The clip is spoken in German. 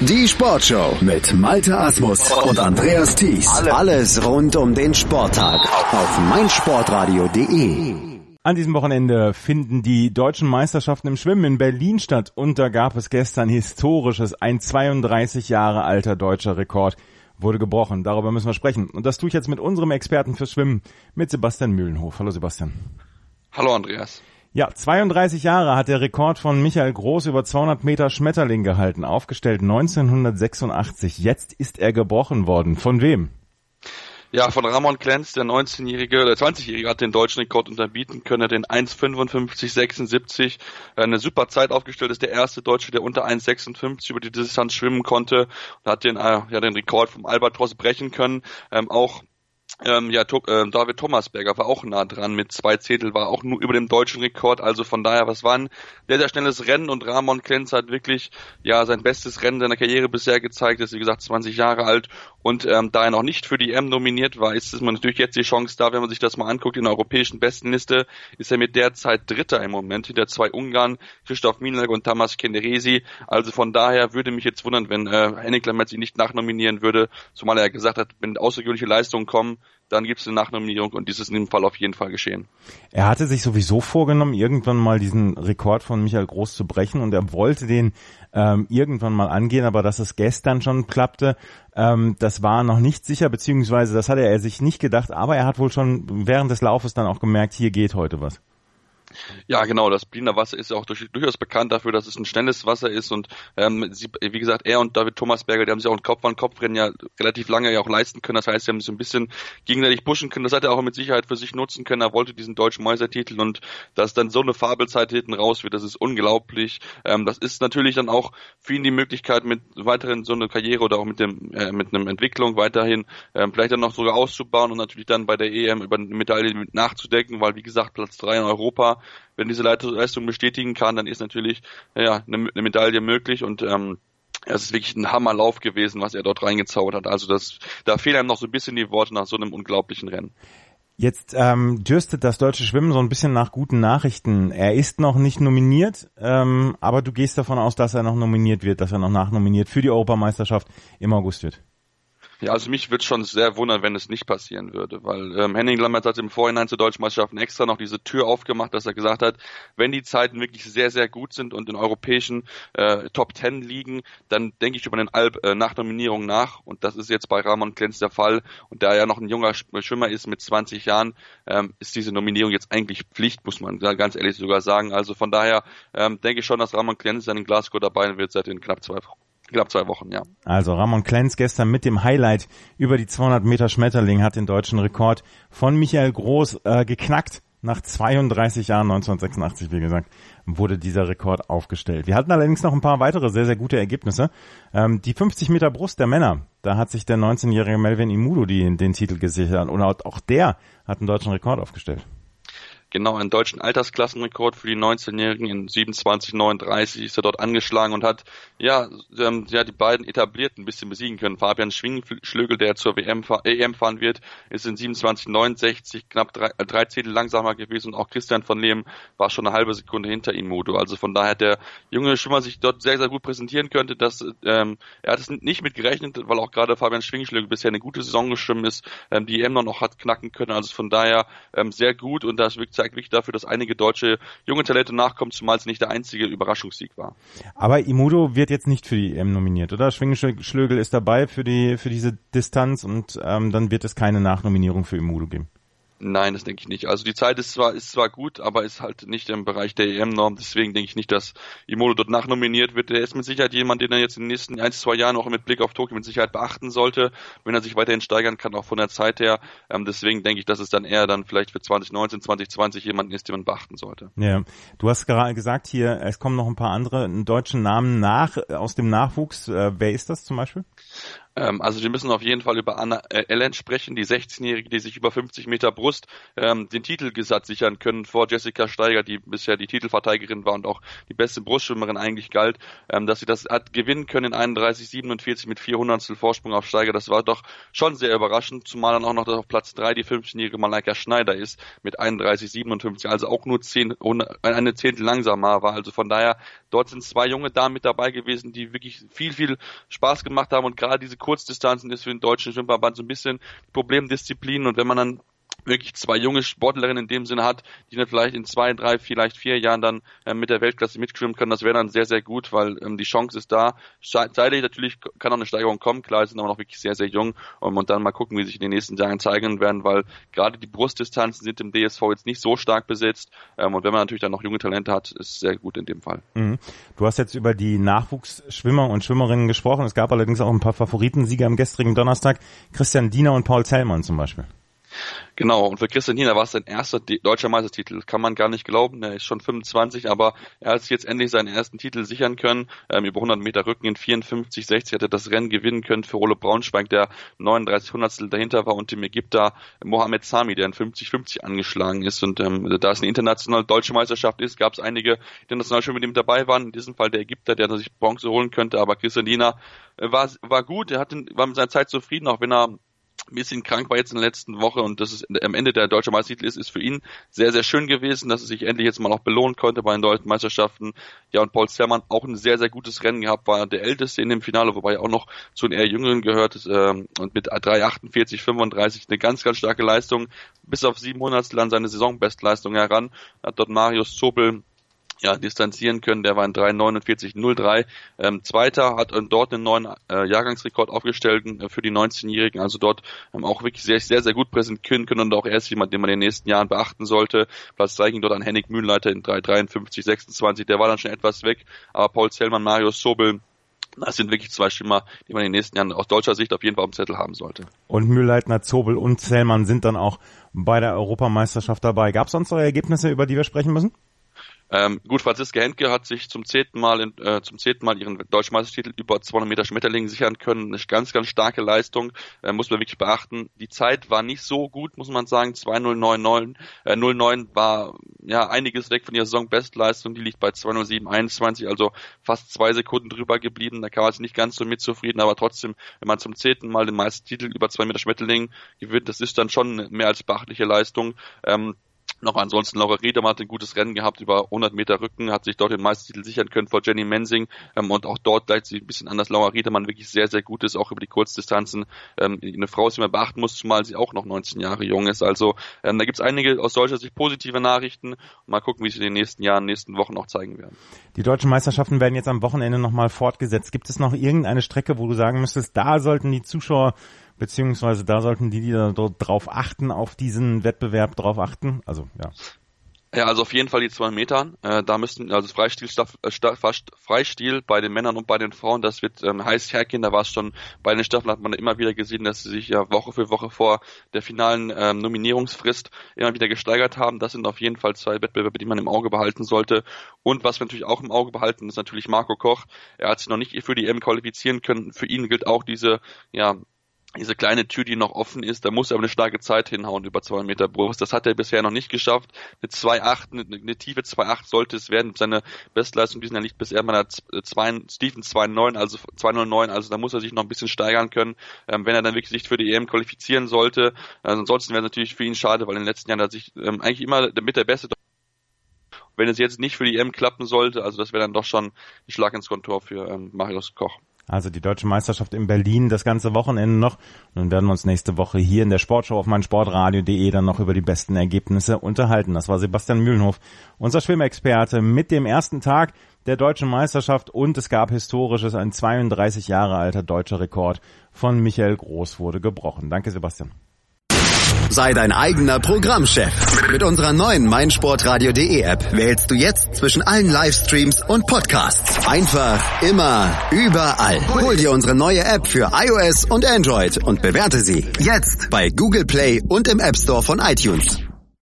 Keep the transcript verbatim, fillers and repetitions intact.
Die Sportshow mit Malte Asmus und Andreas Thies. Alles rund um den Sporttag auf meinsportradio punkt de. An diesem Wochenende finden die deutschen Meisterschaften im Schwimmen in Berlin statt und da gab es gestern Historisches. Ein zweiunddreißig Jahre alter deutscher Rekord wurde gebrochen. Darüber müssen wir sprechen. Und das tue ich jetzt mit unserem Experten fürs Schwimmen, mit Sebastian Mühlenhof. Hallo Sebastian. Hallo Andreas. Ja, zweiunddreißig Jahre hat der Rekord von Michael Groß über zweihundert Meter Schmetterling gehalten, aufgestellt neunzehnhundertsechsundachtzig. Jetzt ist er gebrochen worden. Von wem? Ja, von Ramon Klenz, der neunzehnjährige oder zwanzigjährige hat den deutschen Rekord unterbieten können, den eins fünfundfünfzig sechsundsiebzig. Eine super Zeit aufgestellt, ist der erste Deutsche, der unter eins sechsundfünfzig über die Distanz schwimmen konnte und hat den, äh, ja, den Rekord vom Albatros brechen können. Ähm, auch Ähm, ja, to- äh, David Thomasberger war auch nah dran mit zwei Zehntel, war auch nur über dem deutschen Rekord, also von daher, was war ein sehr, sehr schnelles Rennen und Ramon Klenz hat wirklich, ja, sein bestes Rennen seiner Karriere bisher gezeigt, ist wie gesagt zwanzig Jahre alt und ähm, da er noch nicht für die E M nominiert war, ist es natürlich jetzt die Chance da, wenn man sich das mal anguckt, in der europäischen Bestenliste ist er mit der Zeit Dritter im Moment, hinter zwei Ungarn, Christoph Minelek und Tamas Kenderesi, also von daher würde mich jetzt wundern, wenn äh, Henning Lammert ihn nicht nachnominieren würde, zumal er gesagt hat, wenn außergewöhnliche Leistungen kommen, dann gibt es eine Nachnominierung und dies ist in dem Fall auf jeden Fall geschehen. Er hatte sich sowieso vorgenommen, irgendwann mal diesen Rekord von Michael Groß zu brechen und er wollte den ähm, irgendwann mal angehen, aber dass es gestern schon klappte, ähm, das war noch nicht sicher, beziehungsweise das hatte er sich nicht gedacht, aber er hat wohl schon während des Laufes dann auch gemerkt, hier geht heute was. Ja, genau, das Berliner Wasser ist ja auch durch, durchaus bekannt dafür, dass es ein schnelles Wasser ist und ähm, sie, wie gesagt, er und David Thomasberger, die haben sich auch ein Kopf-an-Kopf-Rennen ja relativ lange ja auch leisten können, das heißt, sie haben sich so ein bisschen gegenseitig pushen können, das hat er auch mit Sicherheit für sich nutzen können, er wollte diesen deutschen Meistertitel und dass dann so eine Fabelzeit hinten raus wird, das ist unglaublich, ähm, das ist natürlich dann auch für ihn die Möglichkeit, mit weiteren so eine Karriere oder auch mit dem äh, mit einer Entwicklung weiterhin ähm, vielleicht dann noch sogar auszubauen und natürlich dann bei der E M über eine Medaille mit nachzudenken, weil wie gesagt, Platz drei in Europa, wenn diese Leistung bestätigen kann, dann ist natürlich ja eine, eine Medaille möglich und ähm, es ist wirklich ein Hammerlauf gewesen, was er dort reingezaubert hat. Also das, da fehlen einem noch so ein bisschen die Worte nach so einem unglaublichen Rennen. Jetzt ähm, dürstet das deutsche Schwimmen so ein bisschen nach guten Nachrichten. Er ist noch nicht nominiert, ähm, aber du gehst davon aus, dass er noch nominiert wird, dass er noch nachnominiert für die Europameisterschaft im August wird. Ja, also mich würde schon sehr wundern, wenn es nicht passieren würde, weil ähm, Henning Lammert hat im Vorhinein zur Deutschen Meisterschaften extra noch diese Tür aufgemacht, dass er gesagt hat, wenn die Zeiten wirklich sehr, sehr gut sind und in europäischen äh, Top Ten liegen, dann denke ich über eine Alp äh, Nachnominierung nach und das ist jetzt bei Ramon Klenz der Fall und da er ja noch ein junger Schwimmer ist mit zwanzig Jahren, ähm, ist diese Nominierung jetzt eigentlich Pflicht, muss man ganz ehrlich sogar sagen. Also von daher ähm, denke ich schon, dass Ramon Klenz dann in Glasgow dabei wird seit den knapp zwei Wochen. Knapp zwei Wochen, ja. Also Ramon Klenz gestern mit dem Highlight über die zweihundert Meter Schmetterling hat den deutschen Rekord von Michael Groß äh, geknackt. Nach zweiunddreißig Jahren, neunzehnhundertsechsundachtzig, wie gesagt, wurde dieser Rekord aufgestellt. Wir hatten allerdings noch ein paar weitere sehr, sehr gute Ergebnisse. Ähm, die fünfzig Meter Brust der Männer, da hat sich der neunzehnjährige Melvin Imudo die, den Titel gesichert und auch der hat einen deutschen Rekord aufgestellt. Genau, einen deutschen Altersklassenrekord für die neunzehnjährigen in siebenundzwanzig neununddreißig ist er dort angeschlagen und hat ja, ähm, ja die beiden Etablierten ein bisschen besiegen können. Fabian Schwingschlögel, der zur W M, E M fahren wird, ist in siebenundzwanzig neunundsechzig knapp drei, äh, drei Zehntel langsamer gewesen und auch Christian von Lehm war schon eine halbe Sekunde hinter ihm, Mudo. Also von daher hat der junge Schwimmer sich dort sehr, sehr gut präsentieren könnte. Dass, ähm, er hat es nicht mit gerechnet, weil auch gerade Fabian Schwingschlögel bisher eine gute Saison geschwimmen ist, ähm, die E M noch hat knacken können. Also von daher ähm, sehr gut und das wirkt zeigt wirklich dafür, dass einige deutsche junge Talente nachkommen, zumal es nicht der einzige Überraschungssieg war. Aber Imudo wird jetzt nicht für die E M nominiert, oder? Schwingschlögel ist dabei für die für diese Distanz und ähm, dann wird es keine Nachnominierung für Imudo geben. Nein, das denke ich nicht. Also die Zeit ist zwar ist zwar gut, aber ist halt nicht im Bereich der E M-Norm. Deswegen denke ich nicht, dass Imudo dort nachnominiert wird. Der ist mit Sicherheit jemand, den er jetzt in den nächsten ein, zwei Jahren auch mit Blick auf Tokio mit Sicherheit beachten sollte, wenn er sich weiterhin steigern kann, auch von der Zeit her. Ähm, deswegen denke ich, dass es dann eher dann vielleicht für zwanzig neunzehn, zwanzig zwanzig jemanden ist, den man beachten sollte. Ja, du hast gerade gesagt hier, es kommen noch ein paar andere deutsche Namen nach aus dem Nachwuchs. Äh, wer ist das zum Beispiel? Ähm, also wir müssen auf jeden Fall über Anna äh, Ellen sprechen, die sechzehnjährige, die sich über fünfzig Meter Brust ähm, den Titel gesatt sichern können vor Jessica Steiger, die bisher die Titelverteidigerin war und auch die beste Brustschwimmerin eigentlich galt, ähm, dass sie das hat gewinnen können in einunddreißig siebenundvierzig mit vier Hundertstel Vorsprung auf Steiger. Das war doch schon sehr überraschend, zumal dann auch noch auf Platz drei die fünfzehnjährige Malaika Schneider ist mit einunddreißig siebenundfünfzig, also auch nur zehn, eine Zehntel langsamer war. Also von daher, dort sind zwei junge Damen mit dabei gewesen, die wirklich viel, viel Spaß gemacht haben und gerade diese Kurzdistanzen ist für den deutschen Schwimmverband so ein bisschen Problemdisziplin und wenn man dann wirklich zwei junge Sportlerinnen in dem Sinne hat, die dann vielleicht in zwei, drei, vielleicht vier Jahren dann ähm, mit der Weltklasse mitschwimmen können, das wäre dann sehr, sehr gut, weil ähm, die Chance ist da. Zeitlich natürlich kann auch eine Steigerung kommen, klar, sind aber noch wirklich sehr, sehr jung um, und dann mal gucken, wie sich in den nächsten Jahren zeigen werden, weil gerade die Brustdistanzen sind im D S V jetzt nicht so stark besetzt ähm, und wenn man natürlich dann noch junge Talente hat, ist es sehr gut in dem Fall. Mhm. Du hast jetzt über die Nachwuchsschwimmer und Schwimmerinnen gesprochen, es gab allerdings auch ein paar Favoritensieger am gestrigen Donnerstag, Christian Diener und Paul Zellmann zum Beispiel. Genau, und für Christian Diener war es sein erster deutscher Meistertitel. Kann man gar nicht glauben, er ist schon fünfundzwanzig, aber er hat sich jetzt endlich seinen ersten Titel sichern können. Ähm, über hundert Meter Rücken in vierundfünfzig sechzig hat er das Rennen gewinnen können für Ole Braunschweig, der neununddreißig Hundertstel dahinter war, und dem Ägypter Mohamed Sami, der in fünfzig fünfzig angeschlagen ist. Und ähm, da es eine internationale deutsche Meisterschaft ist, gab es einige, die international schon mit ihm dabei waren. In diesem Fall der Ägypter, der sich Bronze holen könnte, aber Christian Diener äh, war, war gut, er hat, war mit seiner Zeit zufrieden, auch wenn er ein bisschen krank war jetzt in der letzten Woche und das ist am Ende der deutsche Meistertitel ist, ist für ihn sehr, sehr schön gewesen, dass er sich endlich jetzt mal auch belohnen konnte bei den deutschen Meisterschaften. Ja, und Paul Zellmann auch ein sehr, sehr gutes Rennen gehabt, war der Älteste in dem Finale, wobei er auch noch zu den eher Jüngeren gehört ist, ähm, und mit drei achtundvierzig fünfunddreißig eine ganz, ganz starke Leistung, bis auf sieben Hundertstel an seine Saisonbestleistung heran, hat dort Marius Zobel ja, distanzieren können, der war in drei neunundvierzig null drei. Ähm, Zweiter hat ähm, dort einen neuen äh, Jahrgangsrekord aufgestellt äh, für die neunzehnjährigen, also dort ähm, auch wirklich sehr, sehr, sehr gut präsentieren können und auch erst jemand, den man in den nächsten Jahren beachten sollte. Platz drei ging dort an Henning Mühlenleiter in drei dreiundfünfzig sechsundzwanzig, der war dann schon etwas weg, aber Paul Zellmann, Marius Zobel, das sind wirklich zwei Schwimmer, die man in den nächsten Jahren aus deutscher Sicht auf jeden Fall auf dem Zettel haben sollte. Und Mühlleitner, Zobel und Zellmann sind dann auch bei der Europameisterschaft dabei. Gab es sonst noch Ergebnisse, über die wir sprechen müssen? Ähm, gut, Franziska Hentke hat sich zum zehnten Mal in, äh, zum zehnten Mal ihren deutschen Meistertitel über zweihundert Meter Schmetterling sichern können. Eine ganz, ganz starke Leistung, äh, muss man wirklich beachten. Die Zeit war nicht so gut, muss man sagen. zwei null neun neun, äh, null neun war ja einiges weg von ihrer Saisonbestleistung. Die liegt bei zwei null sieben einundzwanzig, also fast zwei Sekunden drüber geblieben. Da kann man sich nicht ganz so mit zufrieden, aber trotzdem, wenn man zum zehnten Mal den Meistertitel über zwei Meter Schmetterling gewinnt, das ist dann schon eine mehr als beachtliche Leistung. Ähm, Noch ansonsten Laura Riedemann hat ein gutes Rennen gehabt über hundert Meter Rücken, hat sich dort den Meistertitel sichern können vor Jenny Mensing, ähm, und auch dort gleicht sie ein bisschen anders. Laura Riedemann wirklich sehr, sehr gut ist, auch über die Kurzdistanzen. Ähm, eine Frau, die man beachten muss, zumal sie auch noch neunzehn Jahre jung ist. Also ähm, da gibt es einige aus deutscher Sicht positive Nachrichten. Mal gucken, wie sich in den nächsten Jahren, nächsten Wochen auch zeigen werden. Die deutschen Meisterschaften werden jetzt am Wochenende nochmal fortgesetzt. Gibt es noch irgendeine Strecke, wo du sagen müsstest, da sollten die Zuschauer beziehungsweise da sollten die, die da dort drauf achten, auf diesen Wettbewerb drauf achten? Also, ja. Ja, also auf jeden Fall die zweihundert Metern. Äh, da müssten, also Freistil, äh, Freistil bei den Männern und bei den Frauen, das wird ähm, heiß hergehen. Da war es schon bei den Staffeln, hat man immer wieder gesehen, dass sie sich ja Woche für Woche vor der finalen ähm, Nominierungsfrist immer wieder gesteigert haben. Das sind auf jeden Fall zwei Wettbewerbe, die man im Auge behalten sollte. Und was wir natürlich auch im Auge behalten, ist natürlich Marco Koch. Er hat sich noch nicht für die E M qualifizieren können. Für ihn gilt auch diese, ja, diese kleine Tür, die noch offen ist, da muss er aber eine starke Zeit hinhauen über zweihundert Meter Brust. Das hat er bisher noch nicht geschafft. Eine zwei Komma acht, eine, eine tiefe zwei Komma acht sollte es werden. Seine Bestleistung diesen Jahr liegt bisher bei einer Stephen zwei Komma neun, also zwei Komma null neun, also da muss er sich noch ein bisschen steigern können, ähm, wenn er dann wirklich sich für die E M qualifizieren sollte. Also ansonsten wäre es natürlich für ihn schade, weil in den letzten Jahren hat sich ähm, eigentlich immer mit der Beste, wenn es jetzt nicht für die E M klappen sollte, also das wäre dann doch schon ein Schlag ins Kontor für ähm, Marius Koch. Also die Deutsche Meisterschaft in Berlin das ganze Wochenende noch. Und dann werden wir uns nächste Woche hier in der Sportshow auf meinsportradio punkt de dann noch über die besten Ergebnisse unterhalten. Das war Sebastian Mühlenhof, unser Schwimmexperte mit dem ersten Tag der Deutschen Meisterschaft. Und es gab Historisches, ein zweiunddreißig Jahre alter deutscher Rekord von Michael Groß wurde gebrochen. Danke, Sebastian. Sei dein eigener Programmchef. Mit unserer neuen meinsportradio punkt de App wählst du jetzt zwischen allen Livestreams und Podcasts. Einfach, immer, überall. Hol dir unsere neue App für iOS und Android und bewerte sie jetzt bei Google Play und im App Store von iTunes.